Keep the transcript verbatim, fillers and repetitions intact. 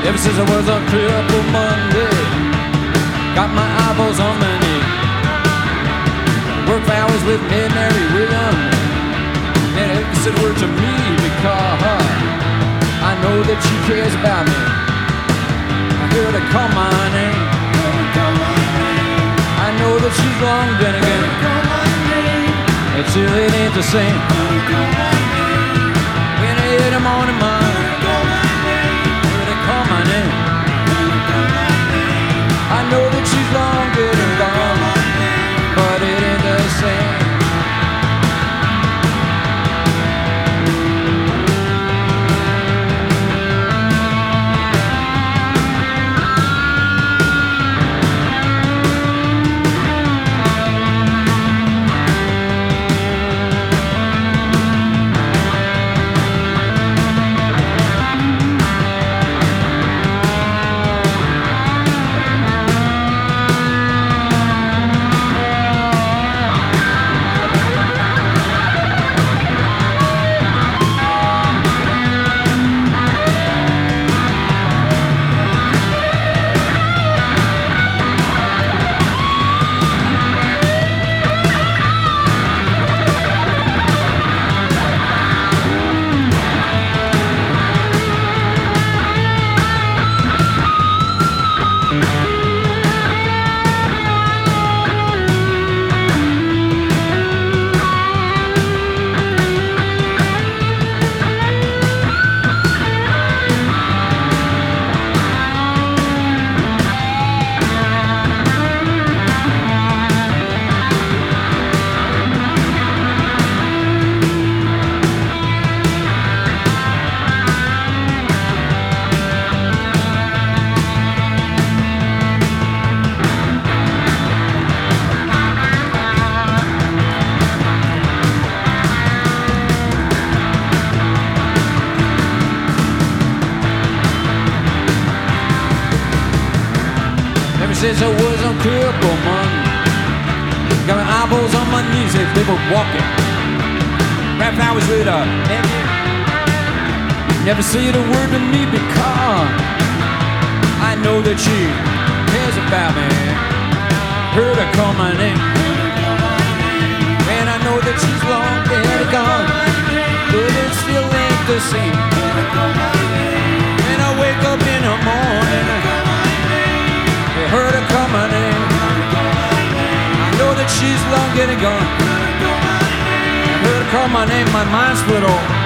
Ever since I was on Triple Monday, got my eyeballs on my knee. Work for hours with me, Mary Williams. And it said a word to me because I know that she cares about me. I heard her call my name. I know that she's long gone again. It still it ain't the same. When I hit the morning mine, I heard her call my name. I know that she's long dead and gone, but it ain't the same. Since I was on Triple Monday, got my eyeballs on my knees as they were walking. Rap hours later, never said a word to me because I know that she cares about me. Heard her call my name, and I know that she's long dead and gone, but it still ain't the same. And I wake up in the morning, I heard her call my name. I know that she's long dead and gone. I heard her call my name, my mind split off.